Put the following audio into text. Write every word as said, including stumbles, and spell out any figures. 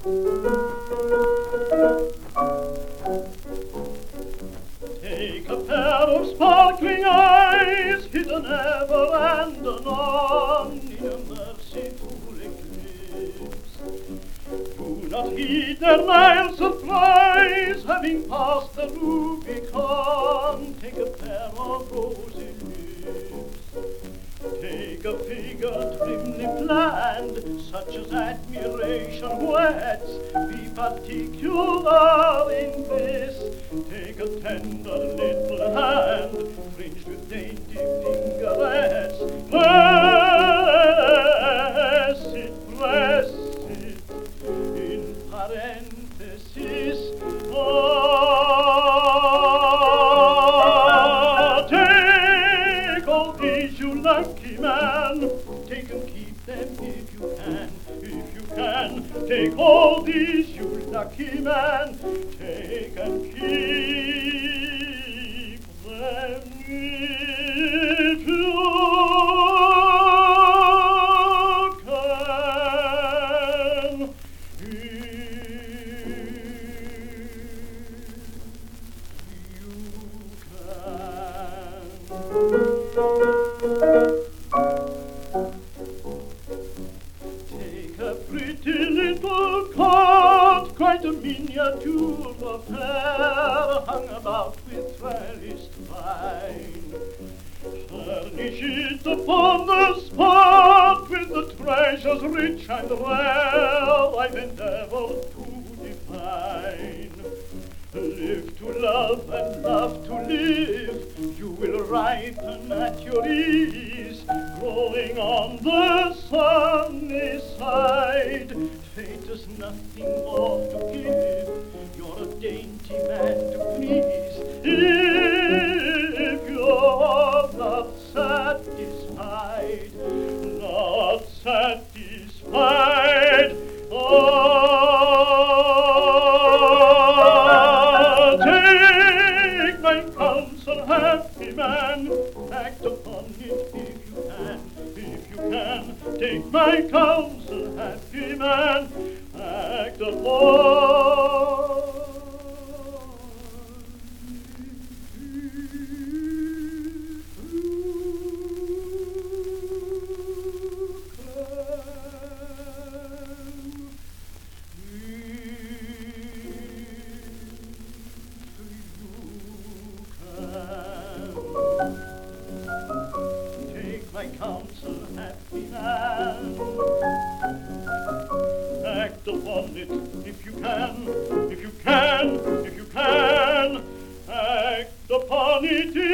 Take a pair of sparkling eyes, hidden ever and anon in a merciful eclipse. Do not heed their mild surprise, having passed the Rubicon. Take a pair of rosy lips. Take a figure trimly planned, such as admiration whets. Be particular in this. Take a tender little hand, fringed with dainty fingerets. Press it, press it, in parenthesis. Ah, take all these, you lucky man. Take and keep them if you can, if you can. Take all these, you lucky man. Take and keep them if you can. If Take a pretty little card, quite a miniature affair, hung about with trellised vine. Furnish it upon the spot with the treasures rich and rare I've endeavored to define. Live to love and love to live, you will ripen at your ease, growing on the sunny side. Fate has nothing more to give, you're a dainty man to please. If you're not satisfied, not satisfied, oh, happy man, act upon it if you can, if you can. Take my counsel, happy man, act upon my counsel, happy man. Act upon it if you can, if you can, if you can. Act upon it